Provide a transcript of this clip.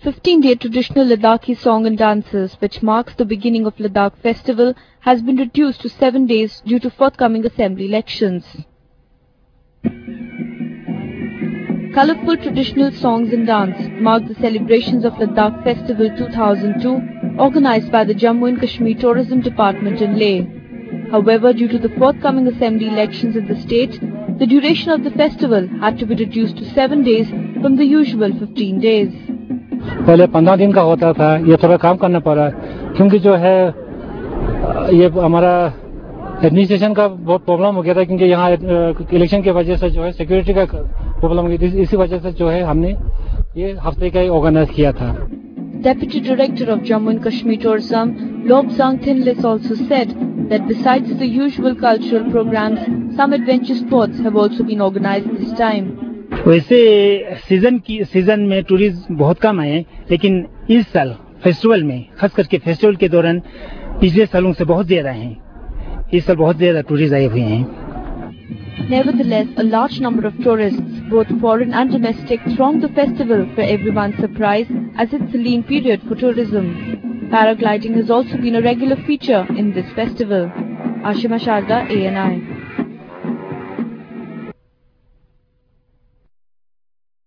15-day traditional Ladakhi song and dances, which marks the beginning of Ladakh festival, has been reduced to 7 days due to forthcoming assembly elections. Colorful traditional songs and dance mark the celebrations of Ladakh Festival 2002, organized by the Jammu and Kashmir Tourism Department in Leh. However, due to the forthcoming assembly elections in the state, the duration of the festival had to be reduced to 7 days from the usual 15 days. पहले 15 दिन का होता था, ये थोड़ा काम करना पड़ा क्योंकि जो है ये हमारा एडमिनिस्ट्रेशन का बहुत प्रॉब्लम हो गया था क्योंकि यहाँ इलेक्शन की वजह से जो है सिक्योरिटी का प्रॉब्लम हो गई थी, इसी वजह से जो है हमने ये हफ्ते का ऑर्गेनाइज किया था. Deputy Director of Jammu and Kashmir Tourism, Lobsang Thinlis also said that besides the usual cultural programs, some adventure sports have also been organized this time. वैसे सीजन में टूरिस्ट बहुत कम आए, लेकिन इस साल फेस्टिवल में खास करके फेस्टिवल के दौरान पिछले सालों से बहुत ज्यादा हैं. इस साल बहुत ज्यादा टूरिस्ट आए हुए हैं. Nevertheless, a large number of tourists, both foreign and domestic, throng the festival for everyone's surprise as it's a lean period for tourism. Paragliding has also been a regular feature in this festival. Ashima Sharda, ANI.